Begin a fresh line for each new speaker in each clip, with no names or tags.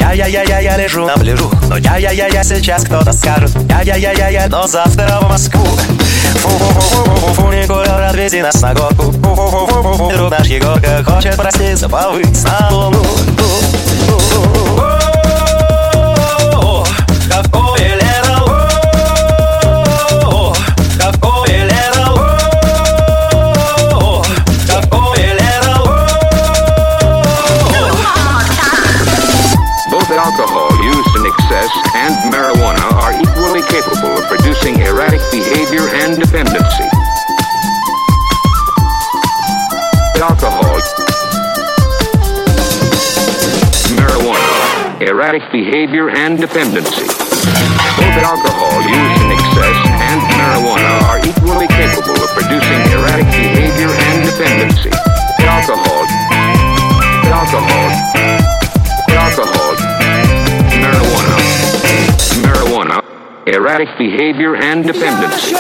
Я лежу на пляжу, но я сейчас кто-то скажет. Я, но завтра в Москву. Фу-фу-фу-фу-фу-фу, Николя, отвези нас на горку. Фу-фу-фу-фу-фу, друг наш Егорка хочет проститься, повыть на луну. Какое лето, какое лето, какое лето.
Both alcohol used in excess and marijuana are equally capable of producing erratic behavior and dependency. Alcohol, marijuana, erratic behavior and dependency. Both alcohol used in excess and marijuana are equally capable of producing erratic behavior and dependency. Alcohol, marijuana, erratic behavior and dependency.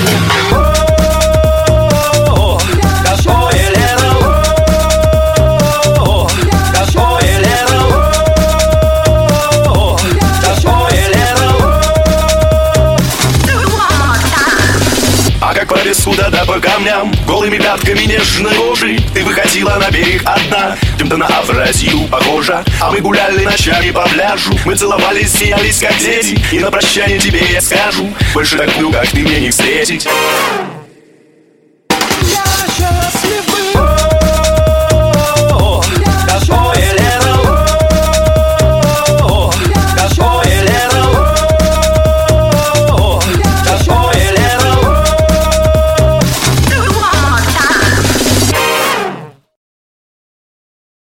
По песку да по камням, голыми пятками нежной кожи ты выходила на берег одна, чем-то на Афразию похожа. А мы гуляли ночами по пляжу, мы целовались, смеялись как дети. И на прощание тебе я скажу: больше такую, как ты, мне не встретить.